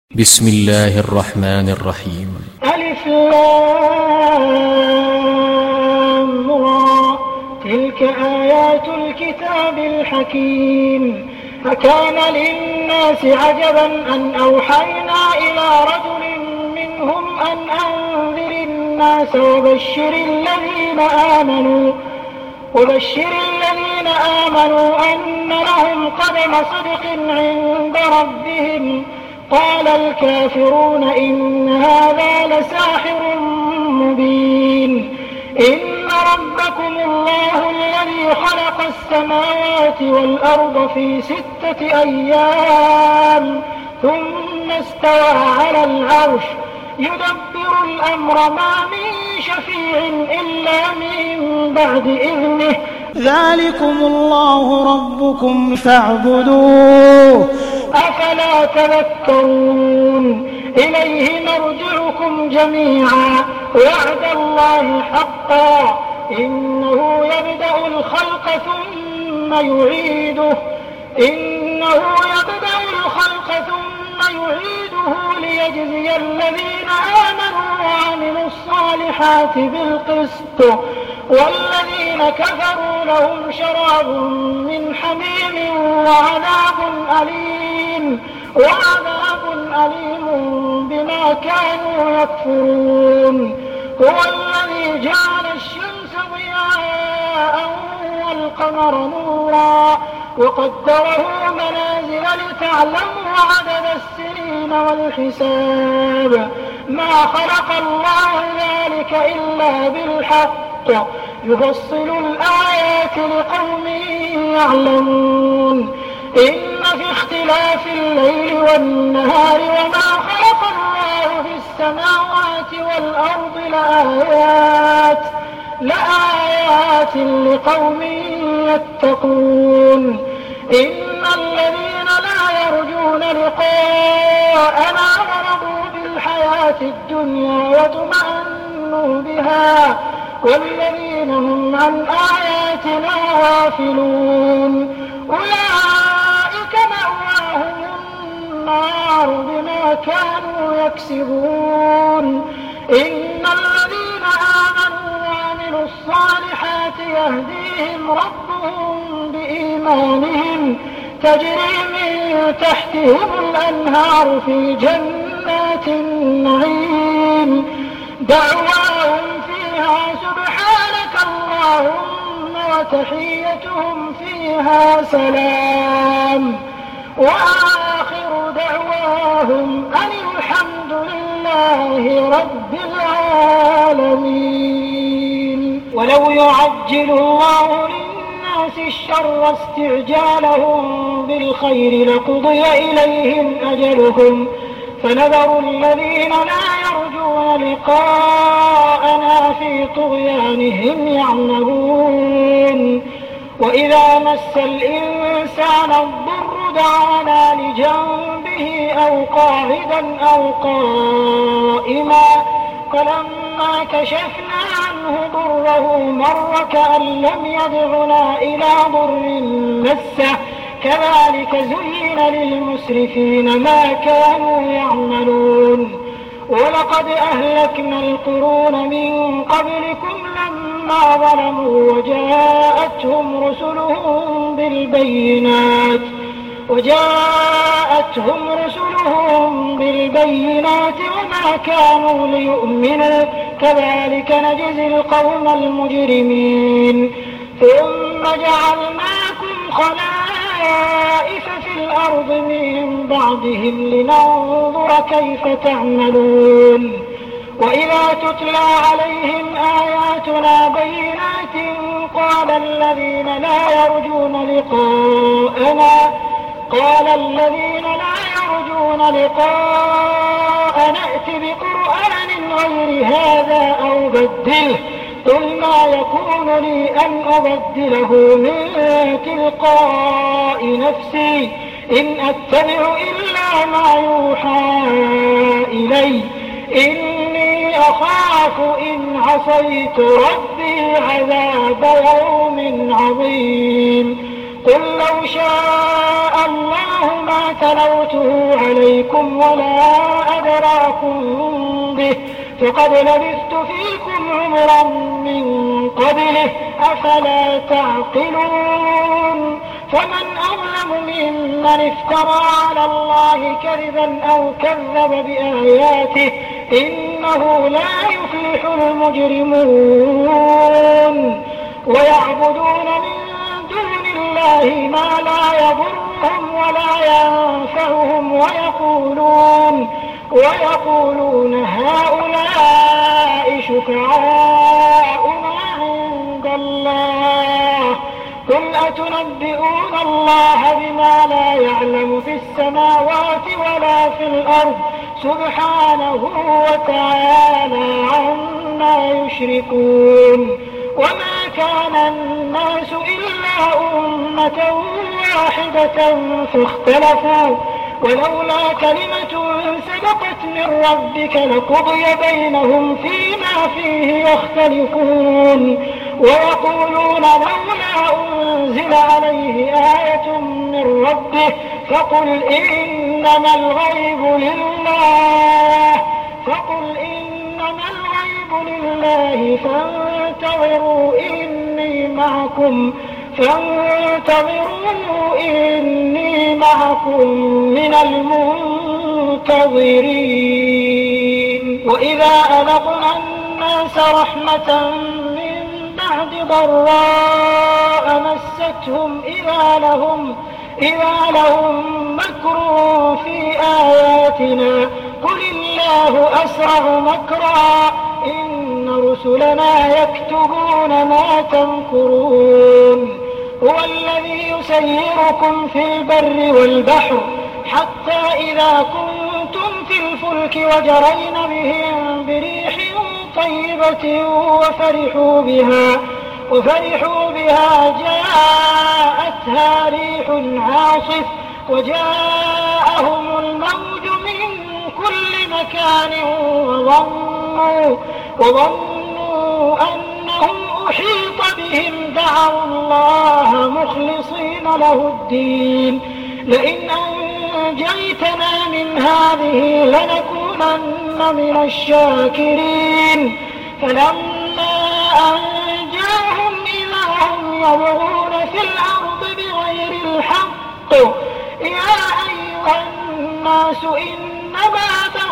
بسم الله الرحمن الرحيم. ألف لام را، تلك آيات الكتاب الحكيم. أكان للناس عجبا أن أوحينا إلى رجل منهم أن أنذر الناس وبشر الذين آمنوا أن لهم قدم صدق عند ربهم. قال الكافرون إن هذا لساحر مبين. إن ربكم الله الذي خلق السماوات والأرض في 6 أيام ثم استوى على العرش يدبر الأمر ما من شفيع إلا من بعد إذنه. ذلكم الله ربكم فاعبدوه أفلا تذكرون. إليه مرجعكم جميعا وعد الله حقا إنه يبدأ الخلق ثم يعيده ليجزي الذين آمنوا وعملوا الصالحات بالقسط والذين كفروا لهم شراب من حميم وعذاب أليم بما كانوا يكفرون. هو الذي جعل الشمس ضياء والقمر نورا وقدره منازل لتعلموا عدد السنين والحساب. ما خلق الله ذلك إلا بالحق يفصل الآيات لقوم يعلمون. إن في اختلاف الليل والنهار وما خلق الله في السماوات والأرض لآيات لقوم يتقون. إن الذين لا يرجون لقاءنا ورضوا بالحياة الدنيا واطمأنوا بها والذين هم عن آياتنا غافلون أولئك مأواهم النار بما كانوا يكسبون. إن الذين آمنوا وعملوا الصالحات يهديهم ربهم بإيمانهم تجري من تحتهم الأنهار في جنات النعيم دعواهم فيها سبحانك اللهم وتحيتهم فيها سلام وآخر دعواهم أن الحمد لله رب العالمين. ولو يعجل الله للناس الشر استعجالهم بالخير لقضي إليهم أجلهم فنذر الذين لا يرجون لقاءنا في طغيانهم يعمهون. وإذا مس الإنسان الضر دعانا لجنبه أو قاعدا أو قائما فلما كشفنا عنه ضره مر كأن لم يدعنا إلى ضر مسه كذلك زين للمسرفين ما كانوا يعملون. ولقد أهلكنا القرون من قبلكم لما ظلموا وجاءتهم رسلهم بالبينات وما كانوا ليؤمنوا كذلك نجزي القوم المجرمين. ثم جعلناكم خلائف في الأرض من بعدهم لننظر كيف تعملون. وإذا تتلى عليهم آياتنا بينات قال الذين لا يرجون لقاءنا ائت بقرآن غير هذا أو بدله قل ما يكون لي أن أبدله من تلقاء نفسي إن أتبع إلا ما يوحى إلي إني أخاف إن عصيت ربي عذاب يوم عظيم. قل لو شاء الله ما تلوته عليكم ولا أدراكم به فقد لبثت فيكم عمرا من قبله أفلا تعقلون فمن أظلم ممن افترى على الله كذبا أو كذب بآياته إنه لا يفلح المجرمون ويعبدون من دون الله ما لا يضرهم ولا ينفعهم ويقولون هؤلاء شفعاؤنا عند الله قل أتنبئون الله بما لا يعلم في السماوات ولا في الأرض سبحانه وتعالى عما يشركون وما كان الناس إلا أمة واحدة فاختلفوا ولولا كلمة سبقت من ربك لقضي بينهم فيما فيه يختلفون ويقولون لولا أنزل عليه آية من ربه فقل إنما الغيب لله فانتظروا إني معكم من المنتظرين وإذا أذقنا الناس رحمة من بعد ضراء مستهم إذا لهم مكر في آياتنا قل الله أسرع مكرا إن رسلنا يكتبون ما تمكرون هو الذي يسيركم في البر والبحر حتى إذا كنتم في الفلك وجرين بهم بريح طيبة وفرحوا بها جاءتها ريح عاصف وجاءهم الموج من كل مكان وظنوا أنهم أحيط بهم دعوا الله مخلصين له الدين لئن أنجيتنا من هذه لنكونن من الشاكرين فلما أنجاهم إذا هم يبغون في الأرض بغير الحق يا أيها الناس إنما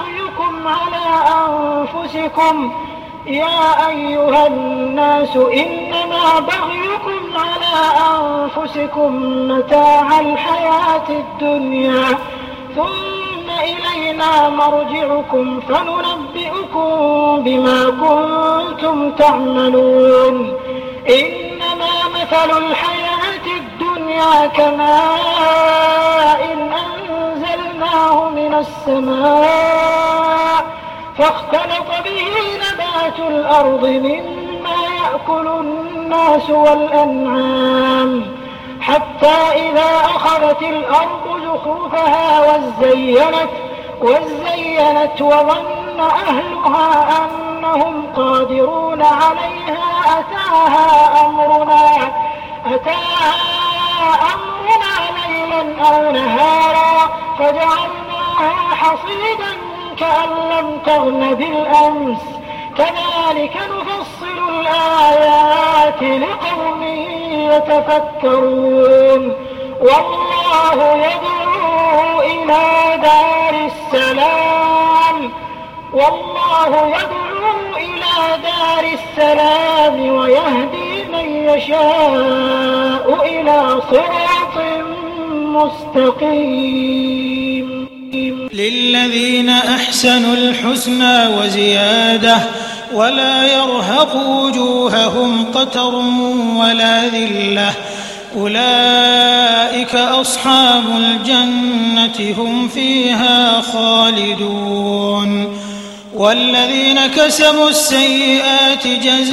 بغيكم على أنفسكم متاع الحياة الدنيا ثم إلينا مرجعكم فننبئكم بما كنتم تعملون إنما مثل الحياة الدنيا كماء أنزلناه من السماء فاختلط به نبات الأرض مما يأكل الناس والأنعام حتى إذا أخذت الأرض زخرفها وزينت وظن أهلها أنهم قادرون عليها أتاها أمرنا ليلا أو نهارا فجعلناها حصيدا كأن لم تغن بالأمس كذلك نفصل الآيات لقوم يتفكرون والله يدعو إلى دار السلام ويهدي من يشاء إلى صراط مستقيم للذين أحسنوا الحسنى وزيادة ولا يرهق وجوههم قتر ولا ذلة أولئك أصحاب الجنة هم فيها خالدون والذين كسبوا السيئات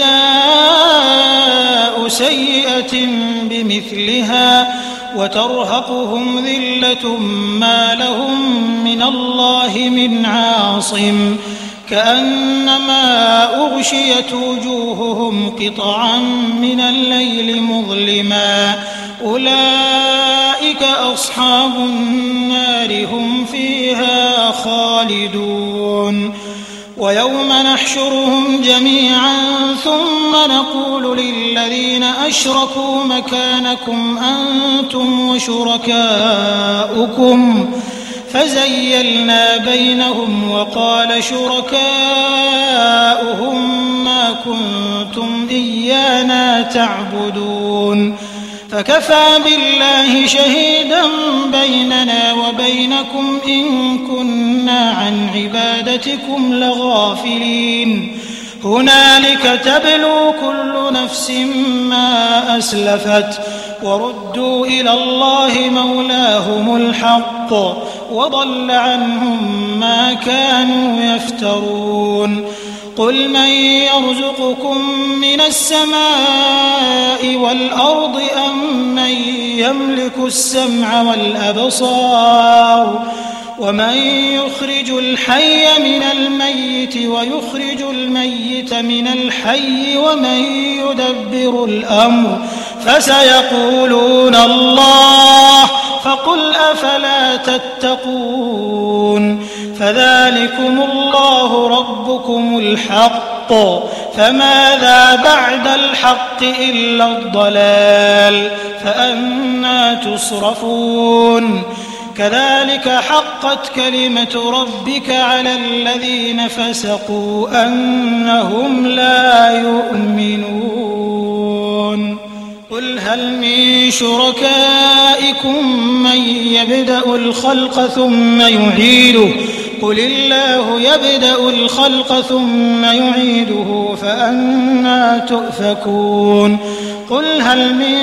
جزاء سيئة بمثلها وترهقهم ذلة ما لهم من الله من عاصم كأنما أغشيت وجوههم قطعا من الليل مظلما أولئك أصحاب النار هم فيها خالدون ويوم نحشرهم جميعا ثم نقول للذين أشركوا مكانكم أنتم وشركاؤكم فزيلنا بينهم وقال شركاؤهم ما كنتم إيانا تعبدون فكفى بالله شهيدا بيننا وبينكم إن كنا عن عبادتكم لغافلين هنالك تبلو كل نفس ما أسلفت وردوا إلى الله مولاهم الحق وضل عنهم ما كانوا يفترون قل من يرزقكم من السماء والأرض أم من يملك السمع والأبصار ومن يخرج الحي من الميت ويخرج الميت من الحي ومن يدبر الأمر فسيقولون الله فقل أفلا تتقون فذلكم الله ربكم الحق فماذا بعد الحق إلا الضلال فأنى تصرفون كذلك حقت كلمة ربك على الذين فسقوا أنهم لا يؤمنون قل هل من شركائكم من يبدأ الخلق ثم يعيده قل الله يبدأ الخلق ثم يعيده فأنى تؤفكون قل هل من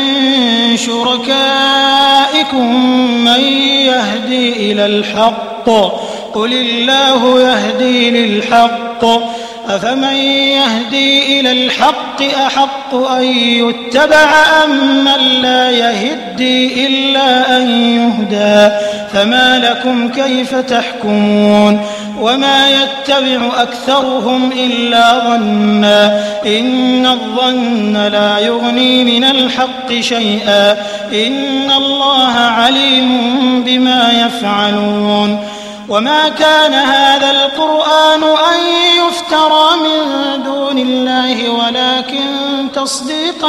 شركائكم من يهدي إلى الحق قل الله يهدي للحق أفمن يهدي إلى الحق أحق أن يتبع أم من لا يهدي إلا أن يهدى فما لكم كيف تحكمون وما يتبع أكثرهم إلا ظنا إن الظن لا يغني من الحق شيئا إن الله عليم بما يفعلون وما كان هذا القرآن أن يفترى من دون الله ولكن تصديق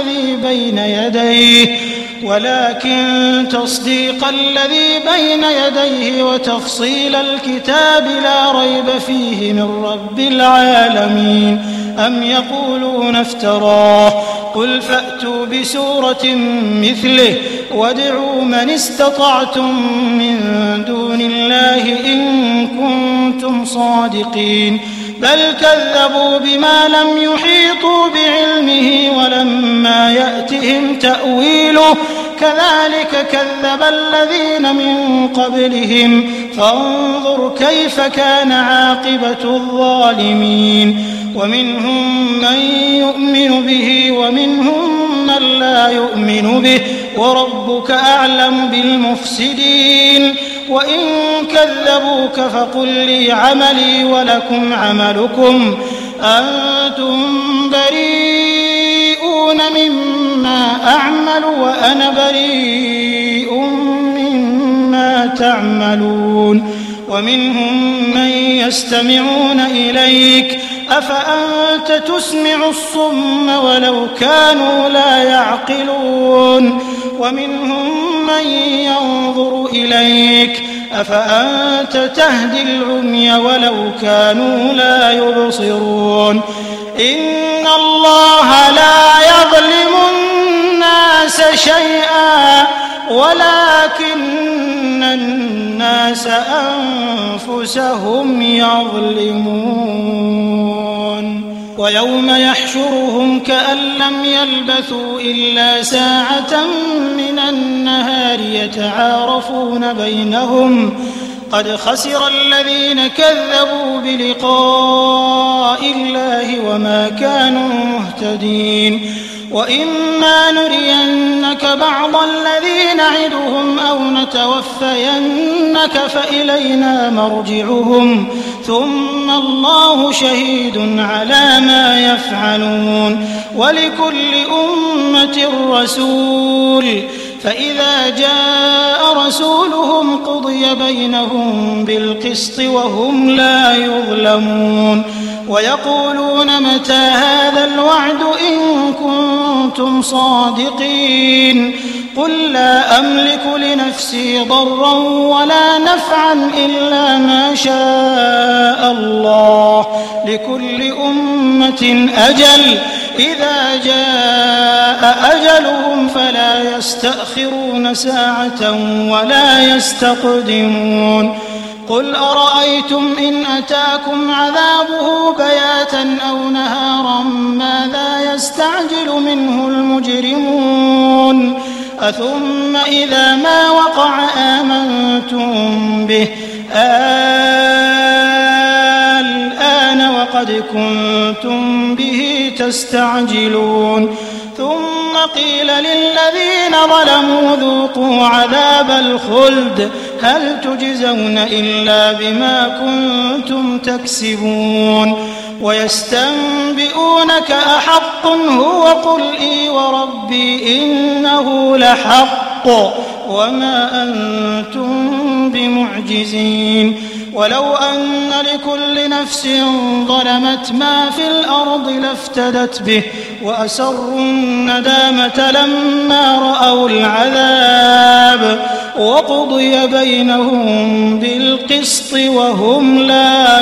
الذي بين يديه وتفصيل الكتاب لا ريب فيه من رب العالمين أم يقولون افتراه قل فأتوا بسورة مثله وادعوا من استطعتم من دون الله إن كنتم صادقين بل كذبوا بما لم يحيطوا بعلمه ولما يأتهم تأويله كذلك كذب الذين من قبلهم فانظر كيف كان عاقبة الظالمين ومنهم من يؤمن به ومنهم من لا يؤمن به وربك أعلم بالمفسدين وإن كذبوك فقل لي عملي ولكم عملكم أنتم بريئون مما أعمل وأنا بريء مما تعملون ومنهم من يستمعون إليك أفأنت تسمع الصم ولو كانوا لا يعقلون ومنهم من ينظر إليك أفأنت تهدي العمي ولو كانوا لا يبصرون إن الله لا يظلم الناس شيئا ولكن الناس أنفسهم يظلمون ويوم يحشرهم كأن لم يلبثوا إلا ساعة من النهار يتعارفون بينهم قد خسر الذين كذبوا بلقاء الله وما كانوا مهتدين وإما نرينك بعض الذي نعدهم أو نتوفينك فإلينا مرجعهم ثم الله شهيد على ما يفعلون ولكل أمة رسول فإذا جاء رسولهم قضي بينهم بالقسط وهم لا يظلمون ويقولون متى هذا الوعد إن كنتم صادقين قل لا أملك لنفسي ضرا ولا نفعا إلا ما شاء الله لكل أمة أجل إذا جاء أجلهم فلا يستأخرون ساعة ولا يستقدمون قل أرأيتم إن أتاكم عذابه بياتا أو نهارا ماذا يستعجل منه المجرمون أثم إذا ما وقع آمنتم به الآن وقد كنتم به تستعجلون ثم قيل للذين ظلموا ذوقوا عذاب الخلد هل تجزون إلا بما كنتم تكسبون ويستنبئونك أحق هو قل إي وربي إنه لحق وما أنتم بمعجزين ولو أن لكل نفس ظلمت ما في الأرض لافتدت به وأسروا الندامة لما رأوا العذاب وقضي بينهم بالقسط وهم لا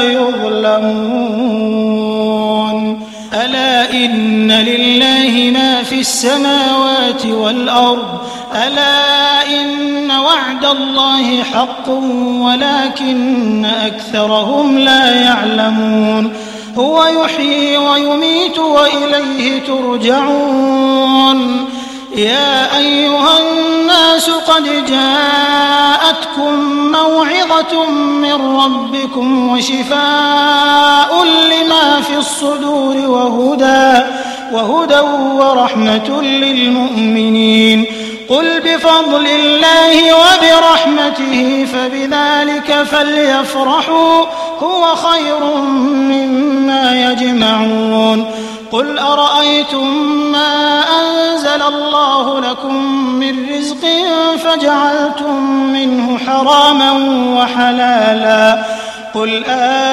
يظلمون ألا إن لله ما في السماوات والأرض ألا إن وعد الله حق ولكن أكثرهم لا يعلمون هو يحيي ويميت وإليه ترجعون يا أيها الناس قد جاءتكم موعظة من ربكم وشفاء لما في الصدور وهدى ورحمة للمؤمنين قل بفضل الله وبرحمته فبذلك فليفرحوا هو خير مما يجمعون قل أرأيتم ما أنزل الله لكم من رزق فجعلتم منه حراما وحلالا قل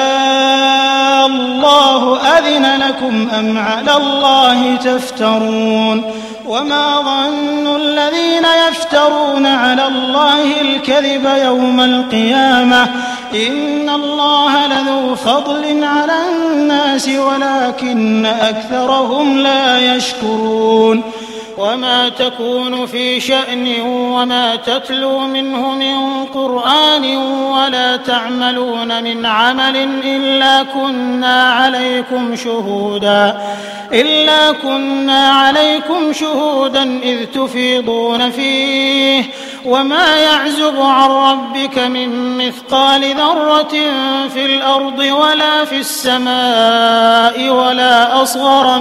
الله أذن لكم أم على الله تفترون وما ظن الذين يفترون على الله الكذب يوم القيامة إن الله لذو فضل على الناس ولكن أكثرهم لا يشكرون وما تكون في شأن وما تتلو منه من قرآن ولا تعملون من عمل إلا كنا عليكم شهودا إذ تفيضون فيه وما يعزب عن ربك من مثقال ذرة في الأرض ولا في السماء ولا أصغر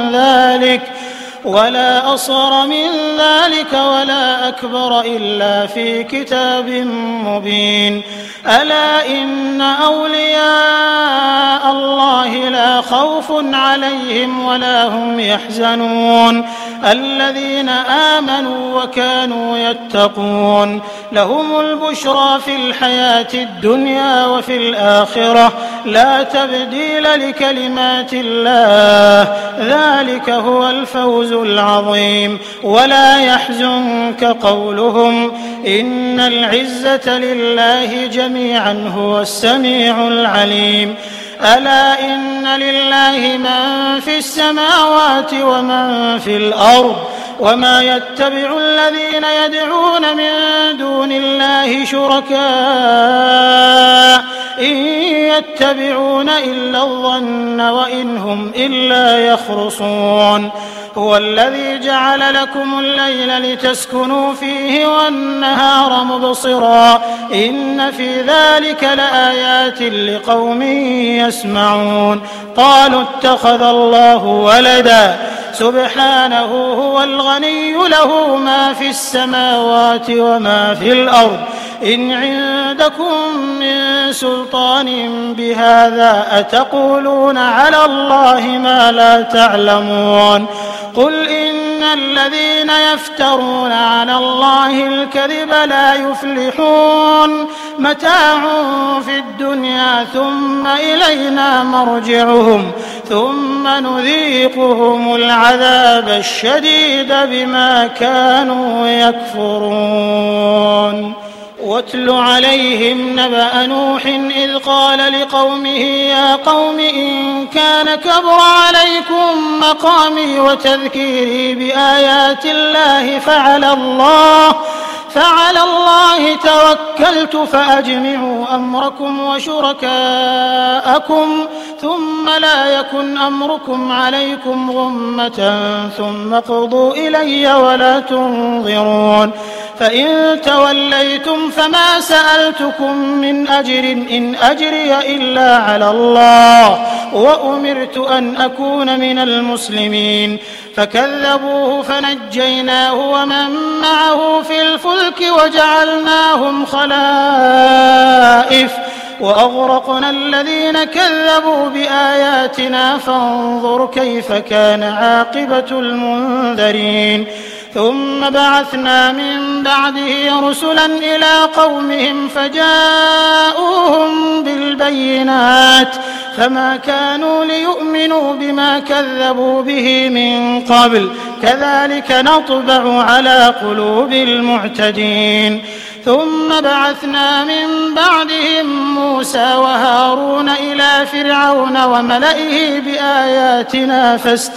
من ذلك ولا أكبر إلا في كتاب مبين ألا إن أولياء الله لا خوف عليهم ولا هم يحزنون الذين آمنوا وكانوا يتقون لهم البشرى في الحياة الدنيا وفي الآخرة لا تبديل لكلمات الله ذلك هو الفوز العظيم ولا يحزنك قولهم إن العزة لله جميعا هو السميع العليم ألا إن لله من في السماوات ومن في الأرض وما يتبع الذين يدعون من دون الله شركاء إن يتبعون إلا الظن وإن هم إلا يخرصون هو الذي جعل لكم الليل لتسكنوا فيه والنهار مبصرا إن في ذلك لآيات لقوم يسمعون قالوا اتخذ الله ولدا سبحانه هو الغني له ما في السماوات وما في الأرض إن عندكم من سلطان بهذا أتقولون على الله ما لا تعلمون قل إن إن الذين يفترون على الله الكذب لا يفلحون متاع في الدنيا ثم إلينا مرجعهم ثم نذيقهم العذاب الشديد بما كانوا يكفرون واتل عليهم نبأ نوح إذ قال لقومه يا قوم إن كان كبر عليكم مقامي وتذكيري بآيات الله فعلى الله توكلت فأجمعوا أمركم وشركاءكم ثم لا يكن أمركم عليكم غمة ثم اقضوا إلي ولا تنظرون فإن توليتم فما سألتكم من أجر إن أجري إلا على الله وأمرت أن أكون من المسلمين فكذبوه فنجيناه ومن معه في الفلك وجعلناهم خلائف وأغرقنا الذين كذبوا بآياتنا فانظر كيف كان عاقبة المنذرين ثم بعثنا من بعده رسلا إلى قومهم فجاءوهم بالبينات فما كانوا ليؤمنوا بما كذبوا به من قبل كذلك نطبع على قلوب المعتدين ثم بعثنا من بعدهم موسى وهارون إلى فرعون وملئه بآياتنا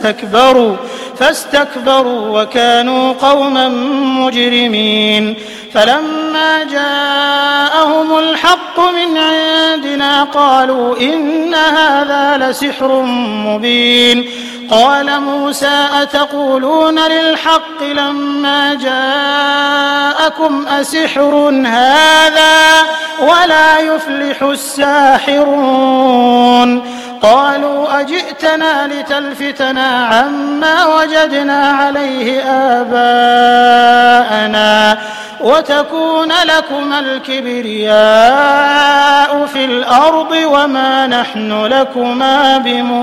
فاستكبروا وكانوا قوما مجرمين فلما جاءهم الحق من عندنا قالوا إن هذا لسحر مبين قال موسى أتقولون للحق لما جاءكم أسحر هذا ولا يفلح الساحرون قالوا أجئتنا لتلفتنا عما وجدنا عليه آباءنا وتكون لكما الكبرياء في الأرض وما نحن لكما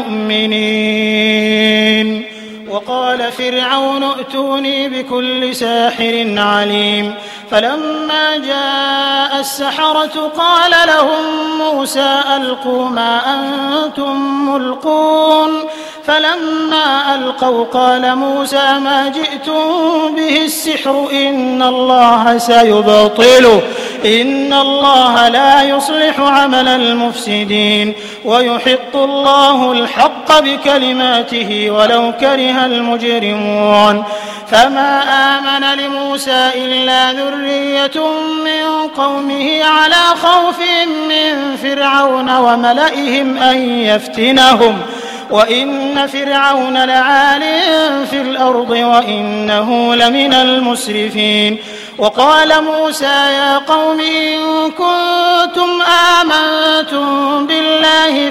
بمؤمنين وقال فرعون ائتوني بكل ساحر عليم فلما جاء السحرة قال لهم موسى ألقوا ما أنتم ملقون فلما ألقوا قال موسى ما جئتم به السحر إن الله سيبطله إن الله لا يصلح عمل المفسدين ويحق الله الحق بكلماته ولو كره المجرمون فما آمن لموسى إلا ذرية من قومه على خوف من فرعون وملئهم أن يفتنهم وإن فرعون لعال في الأرض وإنه لمن المسرفين وقال موسى يا قوم إن كنتم آمنتم بالله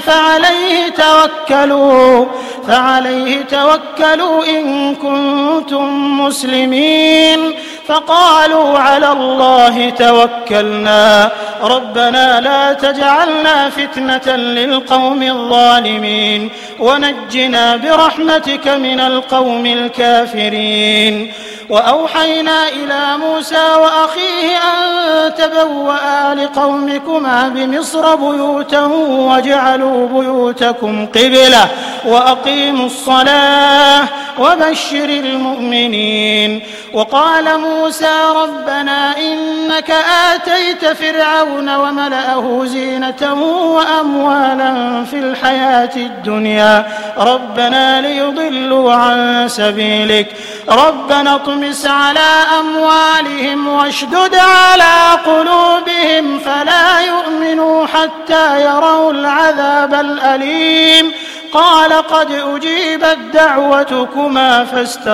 فعليه توكلوا إن كنتم مسلمين فقالوا على الله توكلنا ربنا لا تجعلنا فتنة للقوم الظالمين ونجنا برحمتك من القوم الكافرين وأوحينا إلى موسى وأخيه أن تبوأ لقومكما بمصر بيوتا وجعلوا بيوتكم قبلة وأقيموا الصلاة وبشر المؤمنين وقال موسى ربنا إنك آتيت فرعون وملأه زينة وأموالا في الحياة الدنيا ربنا ليضلوا عن سبيلك ربنا اطمس على أموالهم واشدد على قلوبهم فلا يؤمنوا حتى يروا العذاب الأليم قال قد أجيبت دعوتكما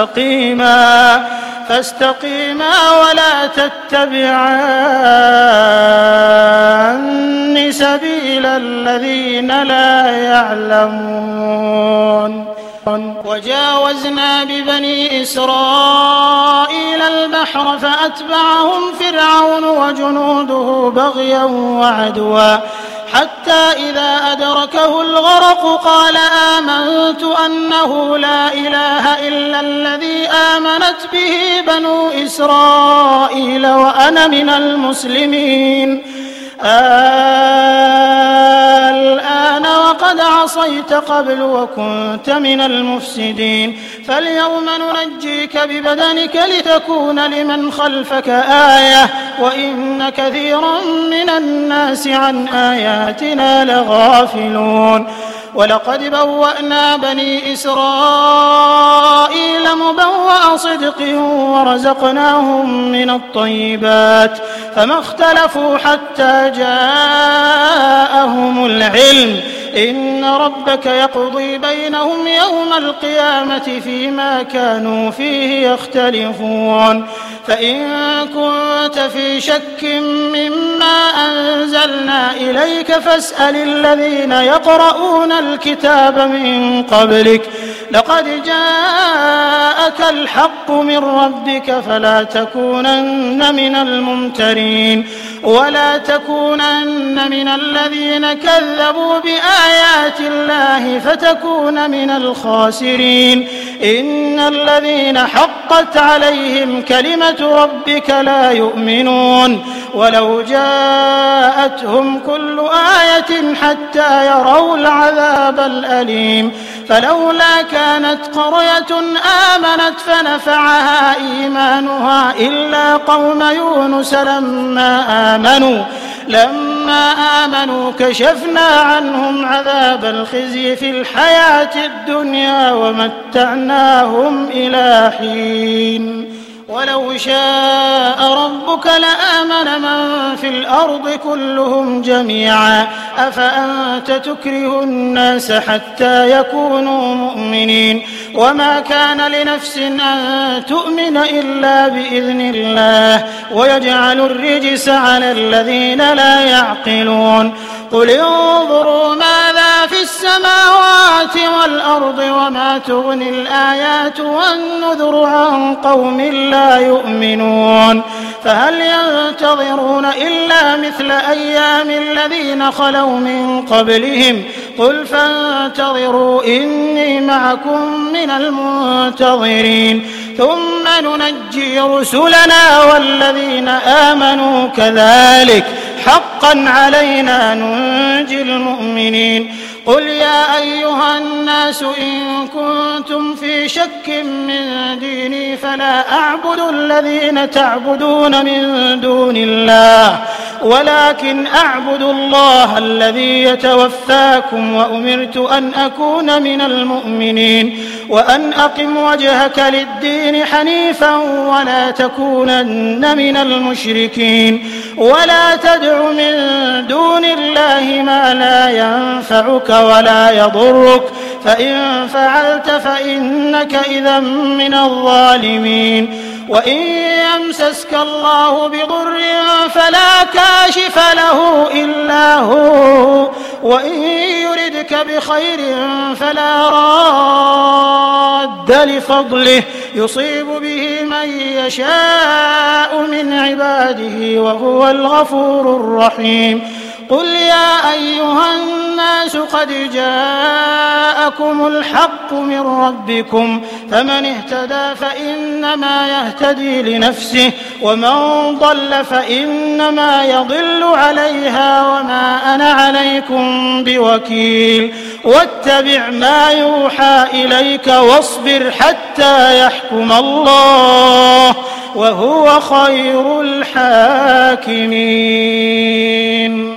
فاستقيما ولا تتبعان سبيل الذين لا يعلمون وجاوزنا ببني إسرائيل البحر فأتبعهم فرعون وجنوده بغيا وعدوا حتى إذا أدركه الغرق قال آمنت أنه لا إله إلا الذي آمنت به بنو إسرائيل وأنا من المسلمين. الآن وقد عصيت قبل وكنت من المفسدين فاليوم ننجيك ببدنك لتكون لمن خلفك آية وإن كثيرا من الناس عن آياتنا لغافلون. ولقد بوأنا بني إسرائيل مبوأ صدق ورزقناهم من الطيبات فما اختلفوا حتى جاءهم العلم إن ربك يقضي بينهم يوم القيامة فيما كانوا فيه يختلفون. فإن كنت في شك مما أنزلنا إليك فاسأل الذين يقرؤون الكتاب من قبلك لقد جاءك الحق من ربك فلا تكونن من الممترين ولا تكونن من الذين كذبوا بآيات الله فتكون من الخاسرين. إن الذين حقت عليهم كلمة ربك لا يؤمنون ولو جاءتهم كل آية حتى يروا العذاب الأليم فلولا كانت قرية آمنت فنفعها إيمانها إلا قوم يونس لما آمنوا كشفنا عنهم عذاب الخزي في الحياة الدنيا ومتعناهم إلى حين. ولو شاء ربك لآمن من في الأرض كلهم جميعا أفأنت تكره الناس حتى يكونوا مؤمنين وما كان لنفس أن تؤمن إلا بإذن الله ويجعل الرجس على الذين لا يعقلون. قل انظروا ماذا في السماوات والأرض وما تغني الآيات والنذر عن قوم لا يؤمنون فهل ينتظرون إلا مثل أيام الذين خلوا من قبلهم قل فانتظروا إني معكم من المنتظرين ثم ننجي رسلنا والذين آمنوا كذلك حقا علينا ننجي المؤمنين. قل يا أيها الناس إن كنتم في شك من ديني فلا أعبد الذين تعبدون من دون الله ولكن أعبد الله الذي يتوفاكم وأمرت أن أكون من المؤمنين وأن أقم وجهك للدين حنيفا ولا تكونن من المشركين ولا تدع من دون الله ما لا ينفعك ولا يضرك فإن فعلت فإنك إذا من الظالمين. وإن يمسسك الله بضر فلا كاشف له إلا هو وإن يردك بخير فلا راد لفضله يصيب به من يشاء من عباده وهو الغفور الرحيم. قل يا أيها الناس قد جاءكم الحق من ربكم فمن اهتدى فإنما يهتدي لنفسه ومن ضل فإنما يضل عليها وما أنا عليكم بوكيل. واتبع ما يوحى إليك واصبر حتى يحكم الله وهو خير الحاكمين.